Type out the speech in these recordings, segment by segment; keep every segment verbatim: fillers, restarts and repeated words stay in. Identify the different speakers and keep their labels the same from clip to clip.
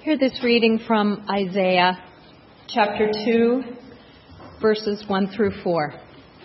Speaker 1: Hear this reading from Isaiah chapter two, verses one through four.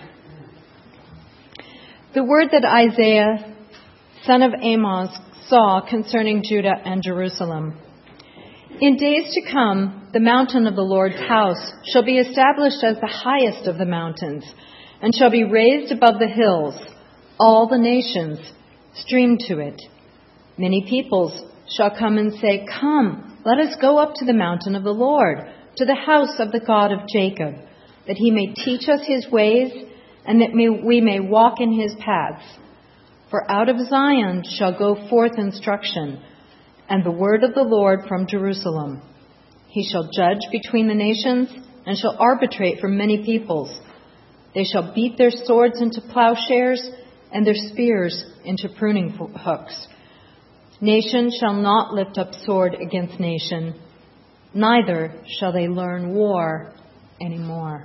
Speaker 1: The word that Isaiah, son of Amos, saw concerning Judah and Jerusalem. In days to come, the mountain of the Lord's house shall be established as the highest of the mountains, and shall be raised above the hills. All the nations stream to it. Many peoples shall come and say, "Come, let us go up to the mountain of the Lord, to the house of the God of Jacob, that he may teach us his ways, and that may, we may walk in his paths. For out of Zion shall go forth instruction, and the word of the Lord from Jerusalem. He shall judge between the nations, and shall arbitrate for many peoples. They shall beat their swords into plowshares, and their spears into pruning hooks. Nation shall not lift up sword against nation, neither shall they learn war anymore."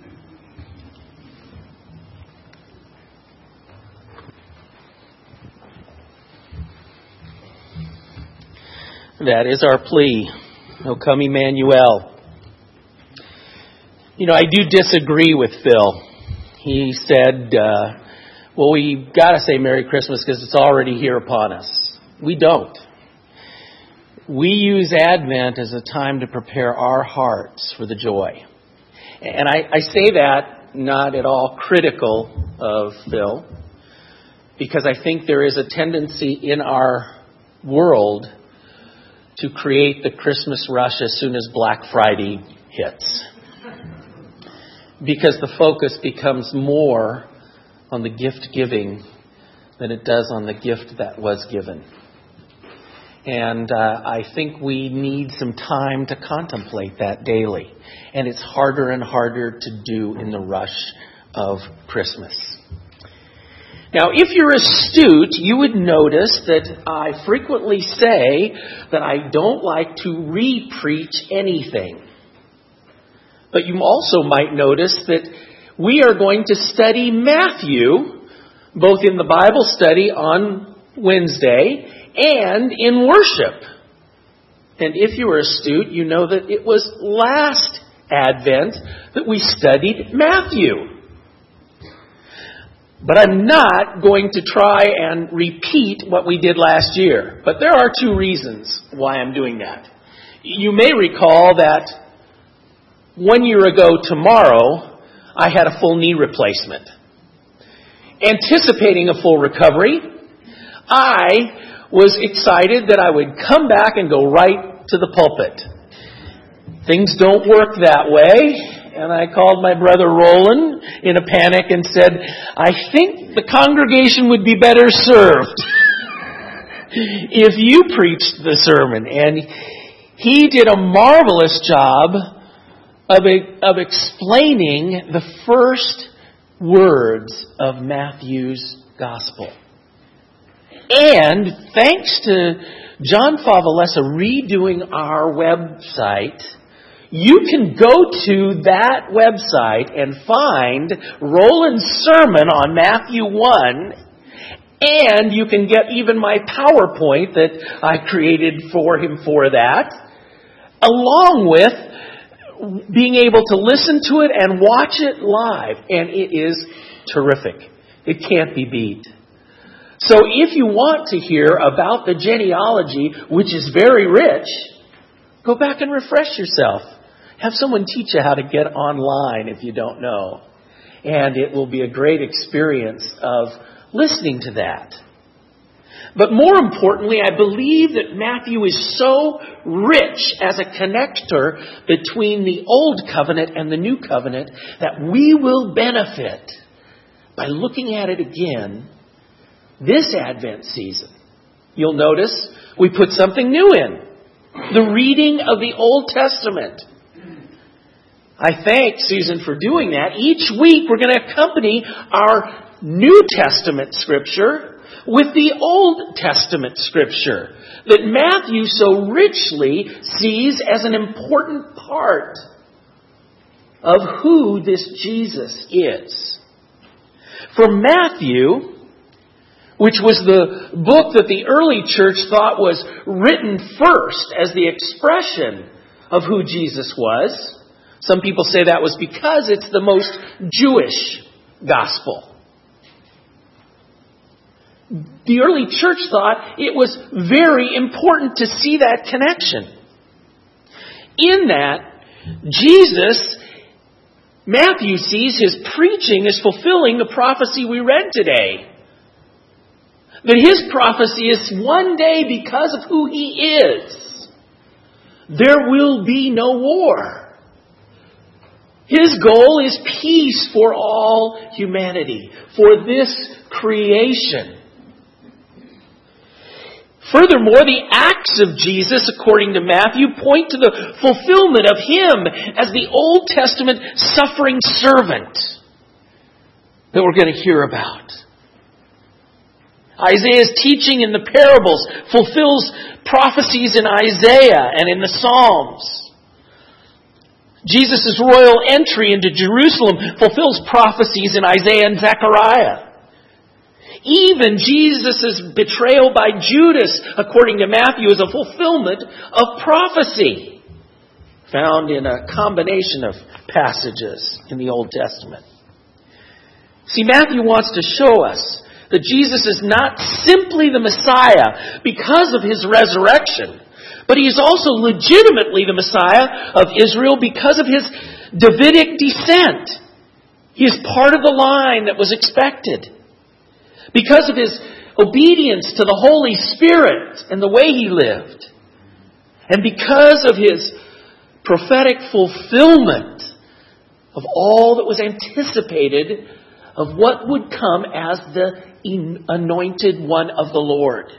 Speaker 2: That is our plea. O come, Emmanuel. You know, I do disagree with Phil. He said, uh, well, we've got to say Merry Christmas because it's already here upon us. We don't. We use Advent as a time to prepare our hearts for the joy. And I, I say that not at all critical of Phil, because I think there is a tendency in our world to create the Christmas rush as soon as Black Friday hits. Because the focus becomes more on the gift giving than it does on the gift that was given. And uh, I think we need some time to contemplate that daily. And it's harder and harder to do in the rush of Christmas. Now, if you're astute, you would notice that I frequently say that I don't like to re-preach anything. But you also might notice that we are going to study Matthew, both in the Bible study on Wednesday and in worship. And if you were astute, you know that it was last Advent that we studied Matthew. But I'm not going to try and repeat what we did last year. But there are two reasons why I'm doing that. You may recall that one year ago tomorrow, I had a full knee replacement. Anticipating a full recovery, I was excited that I would come back and go right to the pulpit. Things don't work that way, and I called my brother Roland in a panic and said, "I think the congregation would be better served if you preached the sermon." And he did a marvelous job of, of explaining the first words of Matthew's gospel. And thanks to John Favalesa redoing our website, you can go to that website and find Roland's sermon on Matthew one, and you can get even my PowerPoint that I created for him for that, along with being able to listen to it and watch it live. And it is terrific. It can't be beat. So if you want to hear about the genealogy, which is very rich, go back and refresh yourself. Have someone teach you how to get online if you don't know. And it will be a great experience of listening to that. But more importantly, I believe that Matthew is so rich as a connector between the Old Covenant and the New Covenant that we will benefit by looking at it again this Advent season. You'll notice we put something new in. The reading of the Old Testament. I thank Susan for doing that. Each week we're going to accompany our New Testament scripture with the Old Testament scripture that Matthew so richly sees as an important part of who this Jesus is. For Matthew, which was the book that the early church thought was written first as the expression of who Jesus was. Some people say that was because it's the most Jewish gospel. The early church thought it was very important to see that connection. In that, Jesus, Matthew sees his preaching as fulfilling the prophecy we read today. That his prophecy is one day, because of who he is, there will be no war. His goal is peace for all humanity, for this creation. Furthermore, the acts of Jesus, according to Matthew, point to the fulfillment of him as the Old Testament suffering servant that we're going to hear about. Isaiah's teaching in the parables fulfills prophecies in Isaiah and in the Psalms. Jesus' royal entry into Jerusalem fulfills prophecies in Isaiah and Zechariah. Even Jesus' betrayal by Judas, according to Matthew, is a fulfillment of prophecy found in a combination of passages in the Old Testament. See, Matthew wants to show us that Jesus is not simply the Messiah because of his resurrection, but he is also legitimately the Messiah of Israel because of his Davidic descent. He is part of the line that was expected. Because of his obedience to the Holy Spirit and the way he lived. And because of his prophetic fulfillment of all that was anticipated of what would come as the anointed one of the Lord.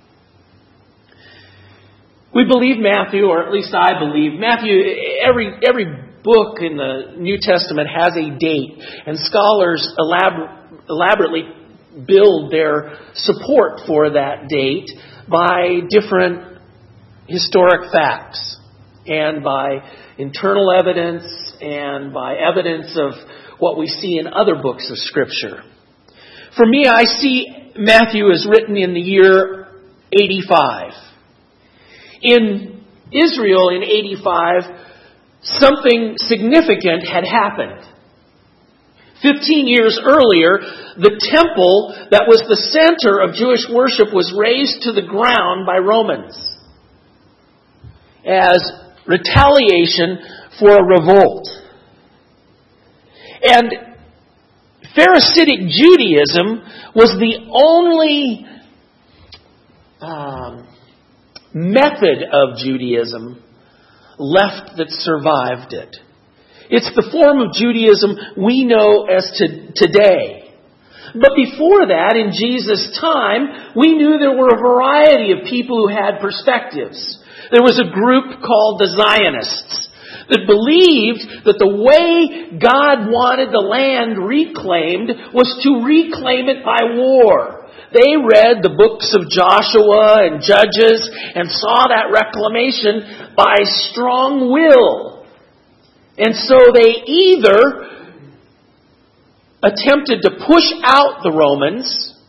Speaker 2: We believe Matthew, or at least I believe, Matthew, every every book in the New Testament has a date, and scholars elabor- elaborately build their support for that date by different historic facts and by internal evidence and by evidence of what we see in other books of Scripture. For me, I see Matthew as written in the year eighty-five. In Israel in eighty-five, something significant had happened. Fifteen years earlier, the temple that was the center of Jewish worship was razed to the ground by Romans as retaliation for a revolt. And Pharisaic Judaism was the only um, method of Judaism left that survived it. It's the form of Judaism we know as to today. But before that, in Jesus' time, we knew there were a variety of people who had perspectives. There was a group called the Zionists that believed that the way God wanted the land reclaimed was to reclaim it by war. They read the books of Joshua and Judges and saw that reclamation by strong will. And so they either attempted to push out the Romans,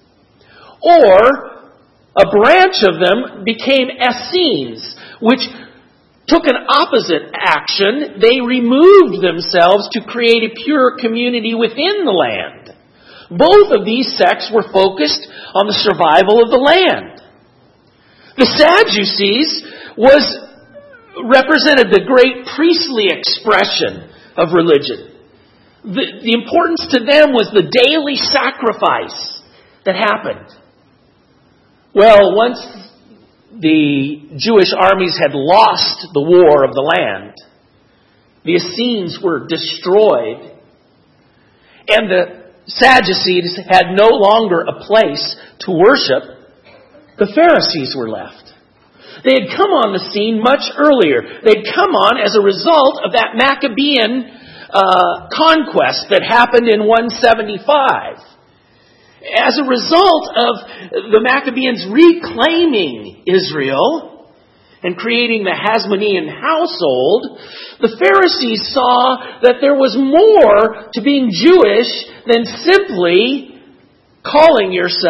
Speaker 2: or a branch of them became Essenes, which took an opposite action. They removed themselves to create a pure community within the land. Both of these sects were focused on the survival of the land. The Sadducees was represented the great priestly expression of religion. The, the importance to them was the daily sacrifice that happened. Well, once the Jewish armies had lost the war of the land, the Essenes were destroyed, and the Sadducees had no longer a place to worship, the Pharisees were left. They had come on the scene much earlier. They'd come on as a result of that Maccabean uh, conquest that happened in one seventy-five. As a result of the Maccabeans reclaiming Israel and creating the Hasmonean household, the Pharisees saw that there was more to being Jewish than simply calling yourself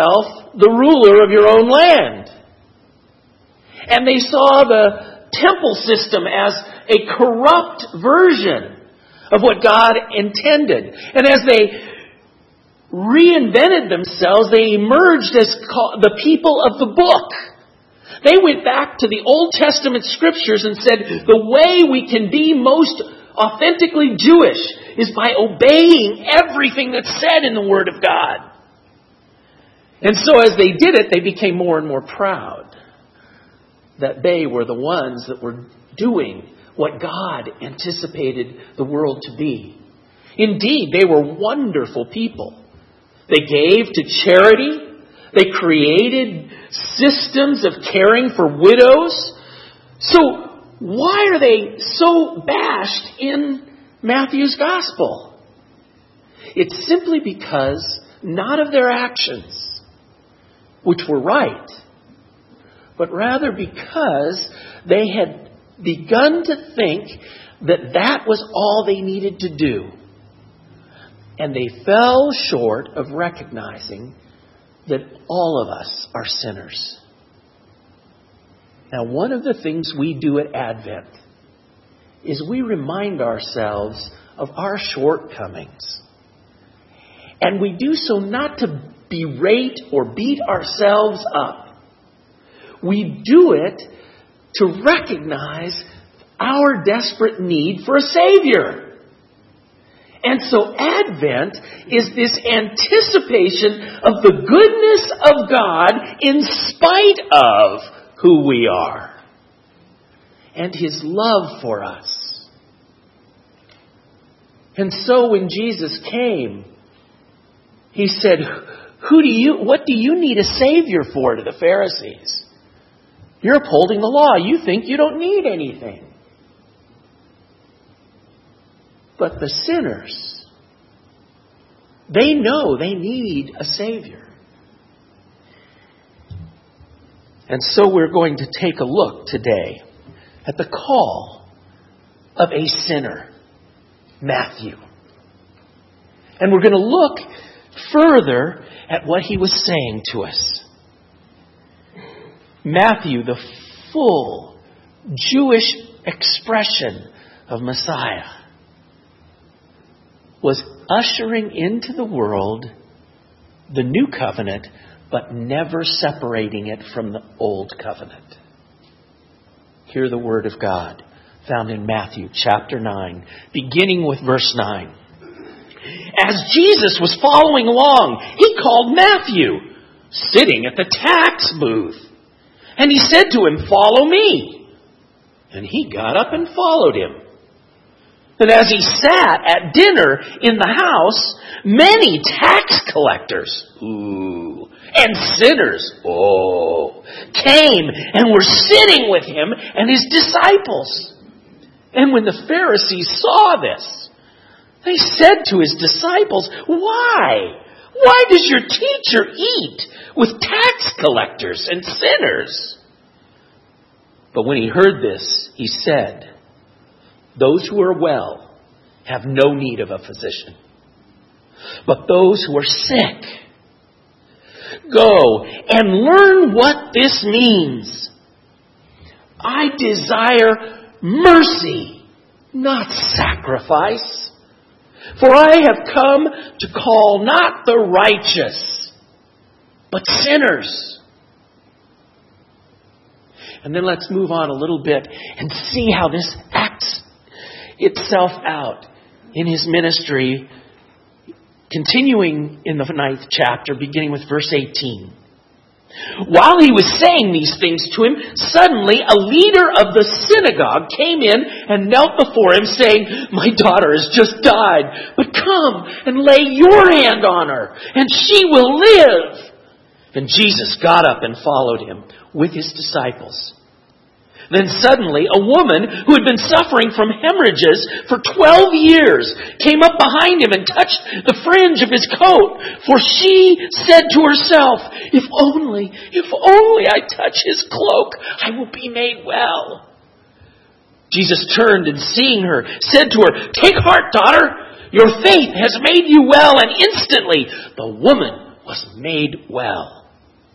Speaker 2: the ruler of your own land. And they saw the temple system as a corrupt version of what God intended. And as they reinvented themselves, they emerged as the people of the book. They went back to the Old Testament scriptures and said, the way we can be most authentically Jewish is by obeying everything that's said in the Word of God. And so as they did it, they became more and more proud that they were the ones that were doing what God anticipated the world to be. Indeed, they were wonderful people. They gave to charity. They created systems of caring for widows. So why are they so bashed in Matthew's gospel? It's simply because not of their actions, which were right, but rather because they had begun to think that that was all they needed to do. And they fell short of recognizing that all of us are sinners. Now, one of the things we do at Advent is we remind ourselves of our shortcomings. And we do so not to berate or beat ourselves up. We do it to recognize our desperate need for a Savior. And so Advent is this anticipation of the goodness of God in spite of who we are and His love for us. And so when Jesus came, He said, "Who do you, what do you need a Savior for?" to the Pharisees. You're upholding the law. You think you don't need anything. But the sinners, they know they need a Savior. And so we're going to take a look today at the call of a sinner, Matthew. And we're going to look further at what he was saying to us. Matthew, the full Jewish expression of Messiah, was ushering into the world the new covenant, but never separating it from the old covenant. Hear the word of God found in Matthew chapter nine, beginning with verse nine. As Jesus was following along, He called Matthew, sitting at the tax booth. And He said to him, "Follow me." And he got up and followed Him. And as He sat at dinner in the house, many tax collectors, ooh, and sinners, oh, came and were sitting with Him and His disciples. And when the Pharisees saw this, they said to His disciples, "Why? Why does your teacher eat with tax collectors and sinners?" But when He heard this, He said, "Those who are well have no need of a physician, but those who are sick. Go and learn what this means. I desire mercy, not sacrifice. For I have come to call not the righteous, but sinners." And then let's move on a little bit and see how this acts itself out in His ministry, continuing in the ninth chapter, beginning with verse eighteen. While He was saying these things to him, suddenly a leader of the synagogue came in and knelt before him, saying, "My daughter has just died, but come and lay your hand on her, and she will live." And Jesus got up and followed Him with His disciples. Then suddenly a woman who had been suffering from hemorrhages for twelve years came up behind Him and touched the fringe of His coat. For she said to herself, if only, if only I touch His cloak, I will be made well." Jesus turned and seeing her, said to her, "Take heart, daughter, your faith has made you well." And instantly the woman was made well.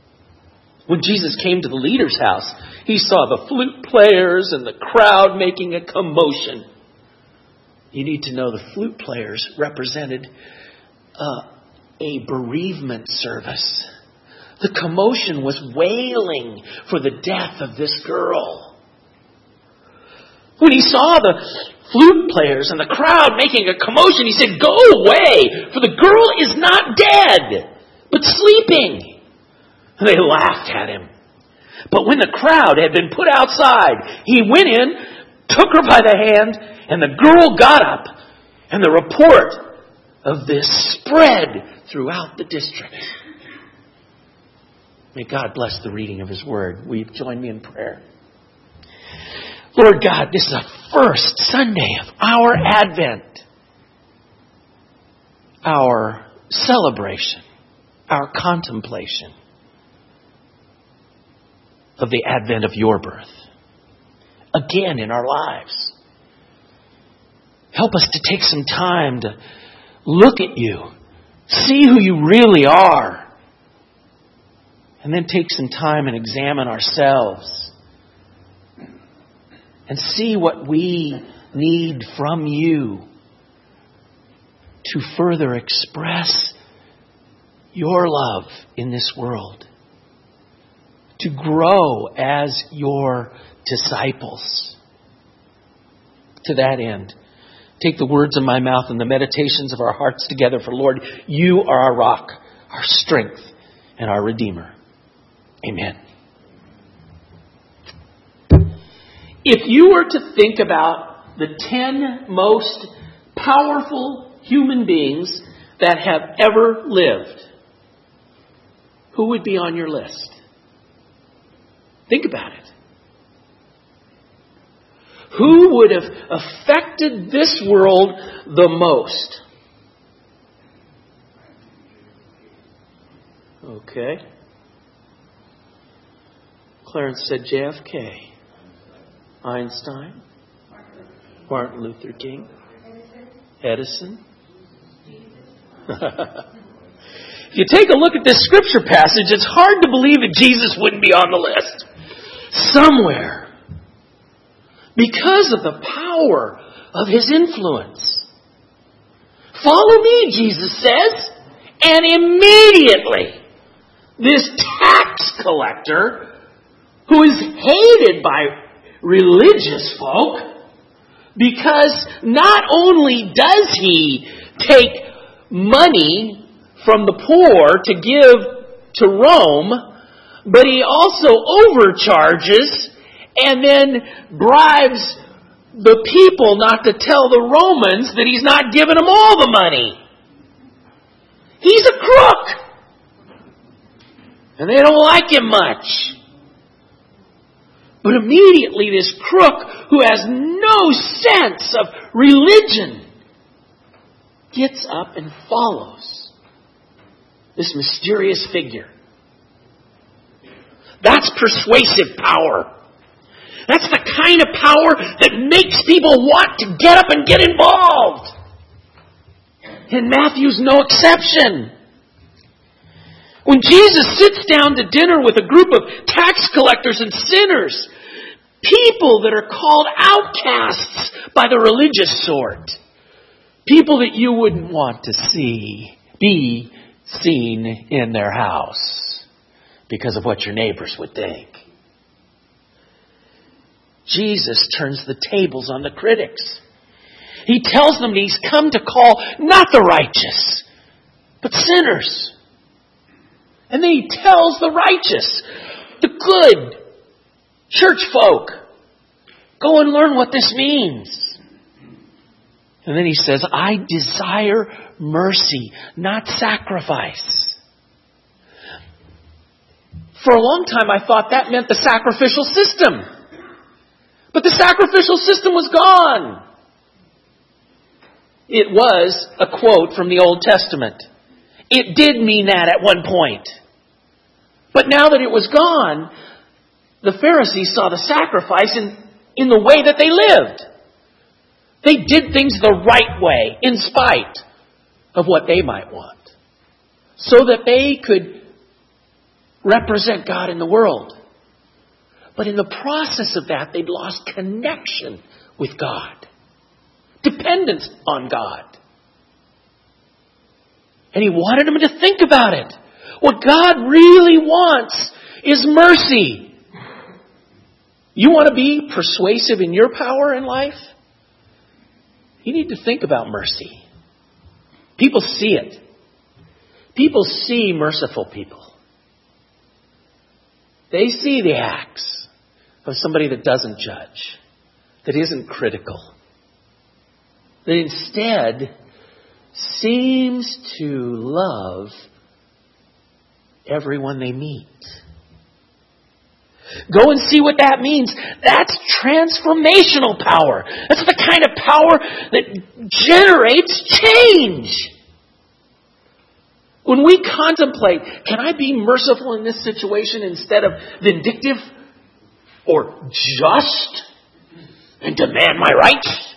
Speaker 2: When Jesus came to the leader's house, he saw the flute players and the crowd making a commotion. You need to know the flute players represented uh, a bereavement service. The commotion was wailing for the death of this girl. When he saw the flute players and the crowd making a commotion, he said, "Go away, for the girl is not dead, but sleeping." And they laughed at him. But when the crowd had been put outside, he went in, took her by the hand, and the girl got up. And the report of this spread throughout the district. May God bless the reading of His Word. Will you join me in prayer? Lord God, this is the first Sunday of our Advent. Our celebration. Our contemplation of the advent of your birth. Again in our lives. Help us to take some time to look at you. See who you really are. And then take some time and examine ourselves. And see what we need from you to further express your love in this world. To grow as your disciples. To that end, take the words of my mouth and the meditations of our hearts together. For Lord, you are our rock, our strength, and our Redeemer. Amen. If you were to think about the ten most powerful human beings that have ever lived, who would be on your list? Think about it. Who would have affected this world the most? Okay. Clarence said J F K. Einstein. Martin Luther King. Edison. If you take a look at this scripture passage, it's hard to believe that Jesus wouldn't be on the list. Somewhere. Because of the power of His influence. Follow me, Jesus says. And immediately, this tax collector, who is hated by religious folk, because not only does he take money from the poor to give to Rome, but he also overcharges and then bribes the people not to tell the Romans that he's not giving them all the money. He's a crook. And they don't like him much. But immediately this crook, who has no sense of religion, gets up and follows this mysterious figure. That's persuasive power. That's the kind of power that makes people want to get up and get involved. And Matthew's no exception. When Jesus sits down to dinner with a group of tax collectors and sinners, people that are called outcasts by the religious sort, people that you wouldn't want to see, be seen in their house because of what your neighbors would think. Jesus turns the tables on the critics. He tells them he's come to call not the righteous, but sinners. And then he tells the righteous, the good church folk, go and learn what this means. And then he says, I desire mercy, not sacrifice. For a long time I thought that meant the sacrificial system. But the sacrificial system was gone. It was a quote from the Old Testament. It did mean that at one point. But now that it was gone, the Pharisees saw the sacrifice in, in the way that they lived. They did things the right way, in spite of what they might want. So that they could represent God in the world. But in the process of that, they'd lost connection with God, dependence on God. And he wanted them to think about it. What God really wants is mercy. You want to be persuasive in your power in life? You need to think about mercy. People see it. People see merciful people. They see the acts of somebody that doesn't judge, that isn't critical, that instead seems to love everyone they meet. Go and see what that means. That's transformational power. That's the kind of power that generates change. When we contemplate, can I be merciful in this situation instead of vindictive or just and demand my rights?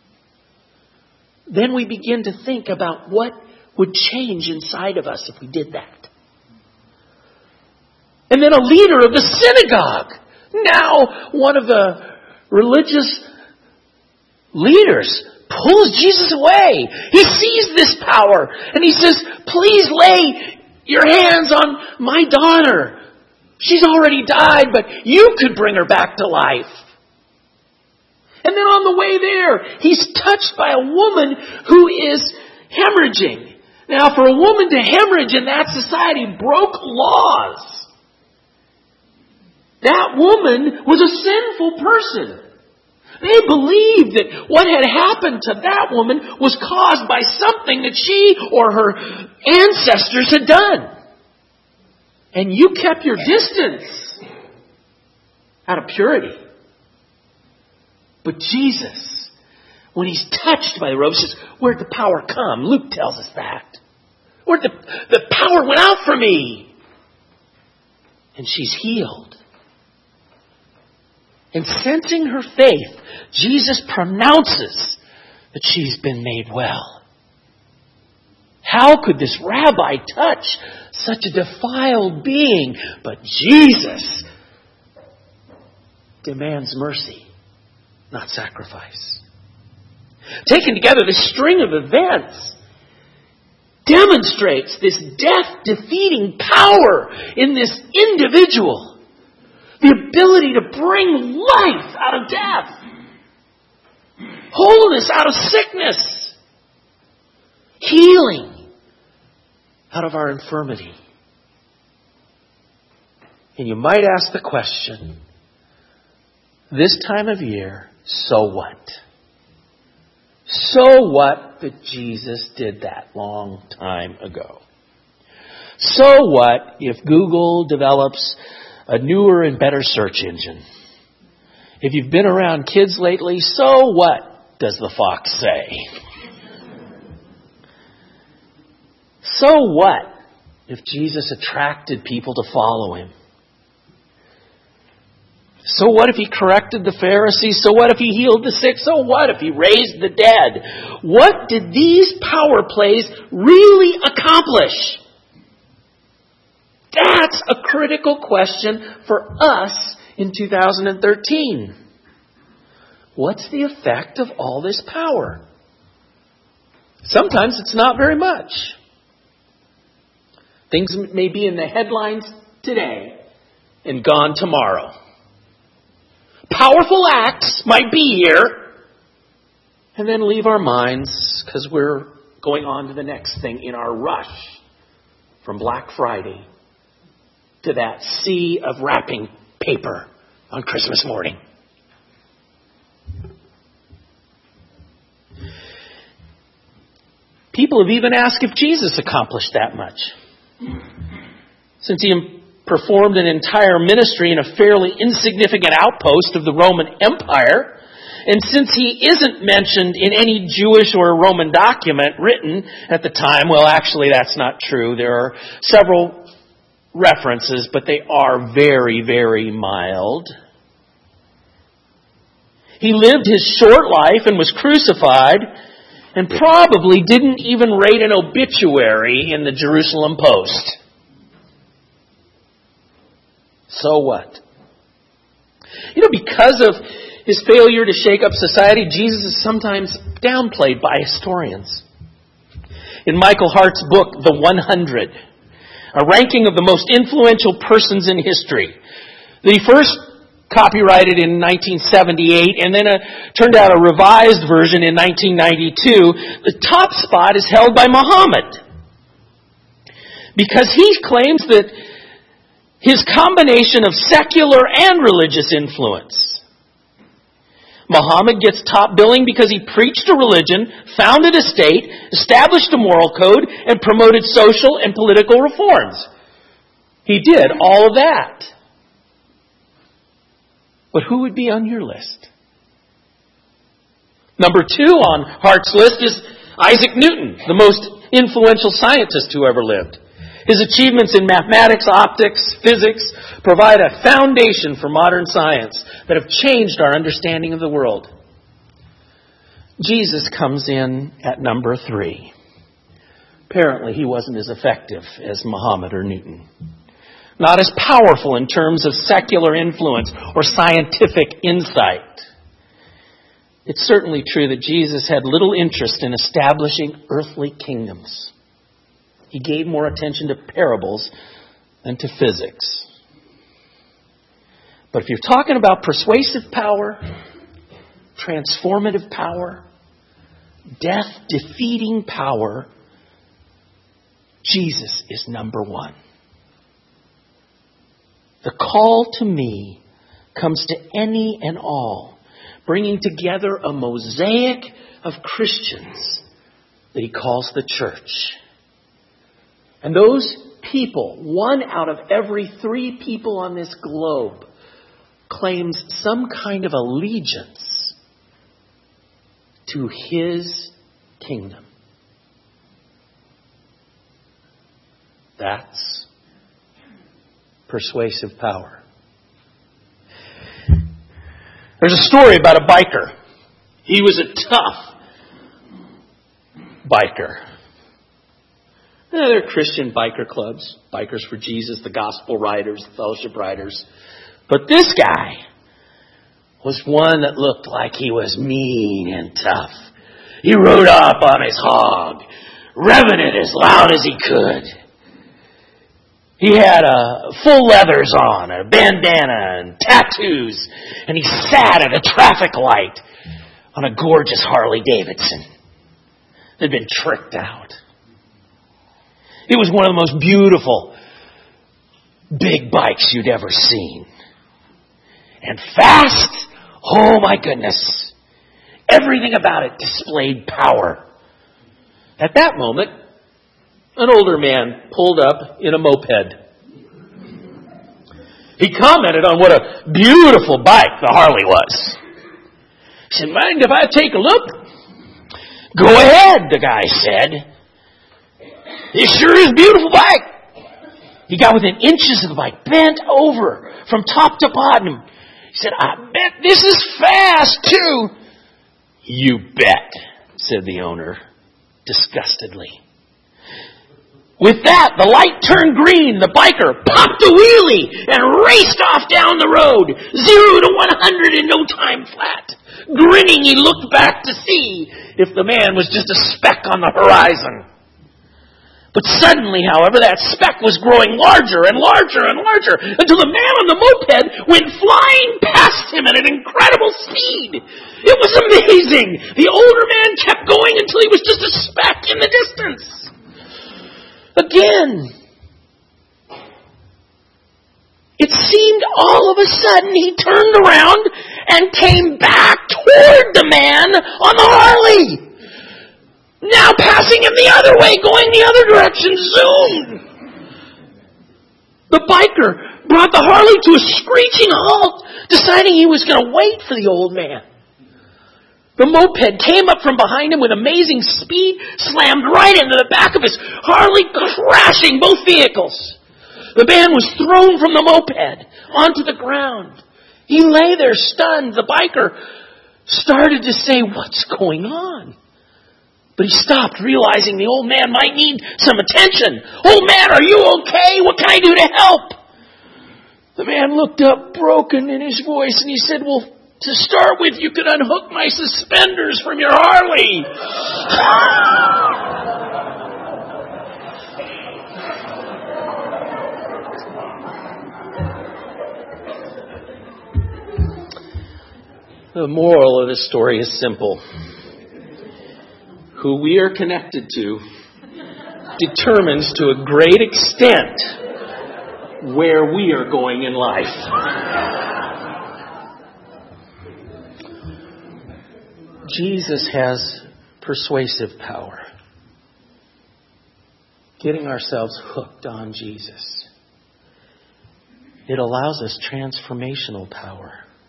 Speaker 2: Then we begin to think about what would change inside of us if we did that. And then a leader of the synagogue, now one of the religious leaders, pulls Jesus away. He sees this power and he says, please lay your hands on my daughter. She's already died, but you could bring her back to life. And then on the way there, he's touched by a woman who is hemorrhaging. Now, for a woman to hemorrhage in that society broke laws. That woman was a sinful person. They believed that what had happened to that woman was caused by something that she or her ancestors had done. And you kept your distance out of purity. But Jesus, when he's touched by the robe, says, where'd the power come? Luke tells us that. Where'd the, the power went out for me? And she's healed. And sensing her faith, Jesus pronounces that she's been made well. How could this rabbi touch such a defiled being? But Jesus demands mercy, not sacrifice. Taken together, this string of events demonstrates this death-defeating power in this individual. The ability to bring life out of death. Wholeness out of sickness. Healing out of our infirmity. And you might ask the question, this time of year, so what? So what that Jesus did that long time ago? So what if Google develops a newer and better search engine? If you've been around kids lately, so what does the fox say? So what if Jesus attracted people to follow him? So what if he corrected the Pharisees? So what if he healed the sick? So what if he raised the dead? What did these power plays really accomplish? That's a critical question for us in two thousand thirteen. What's the effect of all this power? Sometimes it's not very much. Things may be in the headlines today and gone tomorrow. Powerful acts might be here and then leave our minds because we're going on to the next thing in our rush from Black Friday to that sea of wrapping paper on Christmas morning. People have even asked if Jesus accomplished that much. Since he performed an entire ministry in a fairly insignificant outpost of the Roman Empire, and since he isn't mentioned in any Jewish or Roman document written at the time, well, actually that's not true. There are several references, but they are very, very mild. He lived his short life and was crucified and probably didn't even write an obituary in the Jerusalem Post. So what? You know, because of his failure to shake up society, Jesus is sometimes downplayed by historians. In Michael Hart's book, The one hundred, a ranking of the most influential persons in history, that he first copyrighted in nineteen seventy-eight and then a, turned out a revised version in nineteen ninety-two, the top spot is held by Muhammad. Because he claims that his combination of secular and religious influence. Muhammad gets top billing because he preached a religion, founded a state, established a moral code, and promoted social and political reforms. He did all of that. But who would be on your list? Number two on Hart's list is Isaac Newton, the most influential scientist who ever lived. His achievements in mathematics, optics, physics provide a foundation for modern science that have changed our understanding of the world. Jesus comes in at number three. Apparently, he wasn't as effective as Muhammad or Newton. Not as powerful in terms of secular influence or scientific insight. It's certainly true that Jesus had little interest in establishing earthly kingdoms. He gave more attention to parables than to physics. But if you're talking about persuasive power, transformative power, death-defeating power, Jesus is number one. The call to me comes to any and all, bringing together a mosaic of Christians that he calls the church. And those people, one out of every three people on this globe, claims some kind of allegiance to his kingdom. That's persuasive power. There's a story about a biker. He was a tough biker. Yeah, there are Christian biker clubs, Bikers for Jesus, the Gospel Riders, the Fellowship Riders. But this guy was one that looked like he was mean and tough. He rode up on his hog, revving it as loud as he could. He had uh, full leathers on, a bandana and tattoos, and he sat at a traffic light on a gorgeous Harley Davidson that had been tricked out. It was one of the most beautiful big bikes you'd ever seen. And fast, oh my goodness. Everything about it displayed power. At that moment, an older man pulled up in a moped. He commented on what a beautiful bike the Harley was. He said, "Mind if I take a look?" "Go ahead," the guy said. "It sure is a beautiful bike." He got within inches of the bike, bent over from top to bottom. He said, "I bet this is fast, too." "You bet," said the owner, disgustedly. With that, the light turned green. The biker popped a wheelie and raced off down the road. Zero to one hundred in no time flat. Grinning, he looked back to see if the man was just a speck on the horizon. But suddenly, however, that speck was growing larger and larger and larger until the man on the moped went flying past him at an incredible speed. It was amazing. The older man kept going until he was just a speck in the distance. Again, it seemed all of a sudden he turned around and came back toward the man on the Harley. Now passing him the other way, going the other direction, zoomed. The biker brought the Harley to a screeching halt, deciding he was going to wait for the old man. The moped came up from behind him with amazing speed, slammed right into the back of his Harley, crashing both vehicles. The man was thrown from the moped onto the ground. He lay there stunned. The biker started to say, "What's going on?" But he stopped, realizing the old man might need some attention. "Old man, are you okay? What can I do to help?" The man looked up, broken in his voice, and he said, well, to start with, you could unhook my suspenders from your Harley. The moral of this story is simple. Who we are connected to determines to a great extent where we are going in life. Jesus has persuasive power. Getting ourselves hooked on Jesus. It allows us transformational power.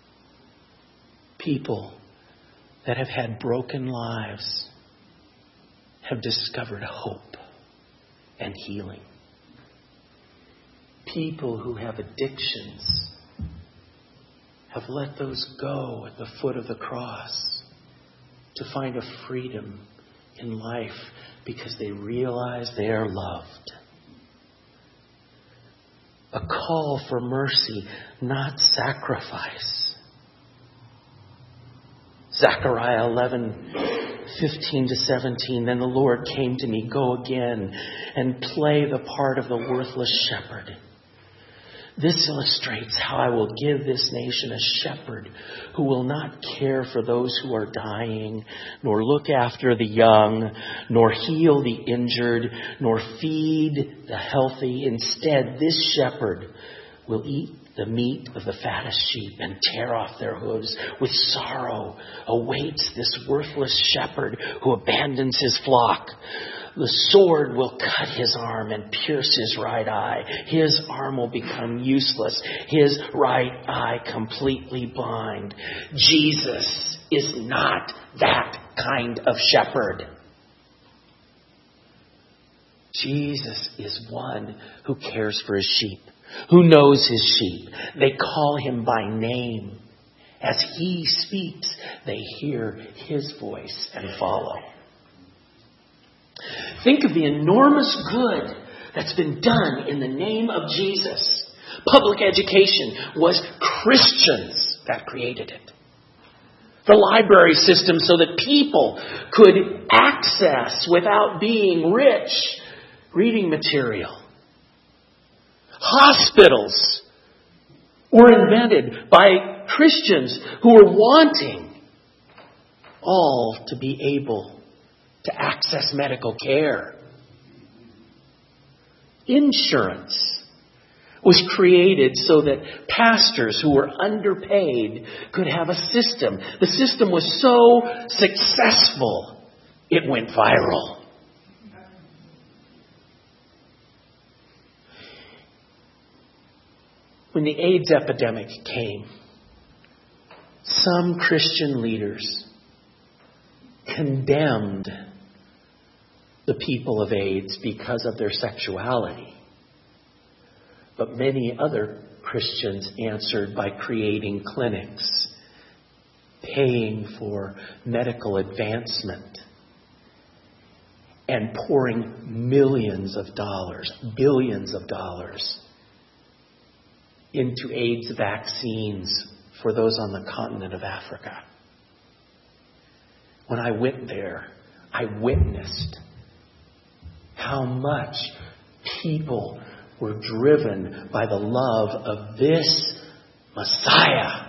Speaker 2: People that have had broken lives have discovered hope and healing. People who have addictions have let those go at the foot of the cross to find a freedom in life because they realize they are loved. A call for mercy, not sacrifice. Zechariah eleven, fifteen to seventeen. Then the Lord came to me, go again and play the part of the worthless shepherd. This illustrates how I will give this nation a shepherd who will not care for those who are dying, nor look after the young, nor heal the injured, nor feed the healthy. Instead, this shepherd will eat the meat of the fattest sheep and tear off their hooves. With sorrow awaits this worthless shepherd who abandons his flock. The sword will cut his arm and pierce his right eye. His arm will become useless. His right eye completely blind. Jesus is not that kind of shepherd. Jesus is one who cares for his sheep, who knows his sheep. They call him by name. As he speaks, they hear his voice and follow. Think of the enormous good that's been done in the name of Jesus. Public education was Christians that created it. The library system so that people could access, without being rich, reading material. Hospitals were invented by Christians who were wanting all to be able to access medical care. Insurance was created so that pastors who were underpaid could have a system. The system was so successful, it went viral. When the AIDS epidemic came, some Christian leaders condemned the people of AIDS because of their sexuality. But many other Christians answered by creating clinics, paying for medical advancement, and pouring millions of dollars, billions of dollars into AIDS vaccines for those on the continent of Africa. When I went there, I witnessed how much people were driven by the love of this Messiah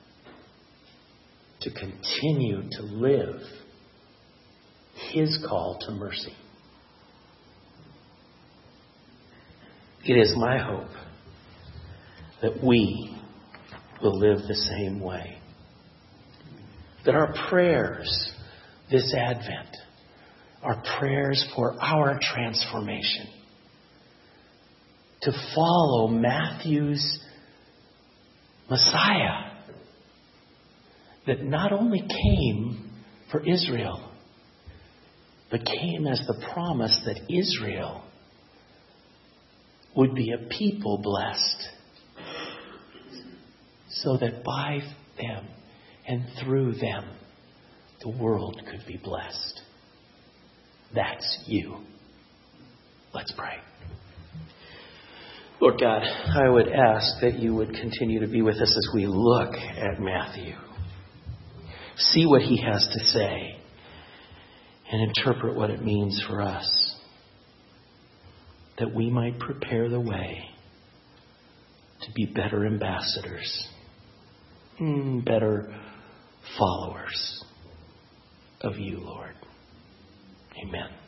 Speaker 2: to continue to live his call to mercy. It is my hope that we will live the same way. That our prayers this Advent are prayers for our transformation. To follow Matthew's Messiah that not only came for Israel, but came as the promise that Israel would be a people blessed, so that by them and through them the world could be blessed. That's you. Let's pray. Lord God, I would ask that you would continue to be with us as we look at Matthew. See what he has to say and interpret what it means for us, that we might prepare the way to be better ambassadors, better followers of you, Lord. Amen.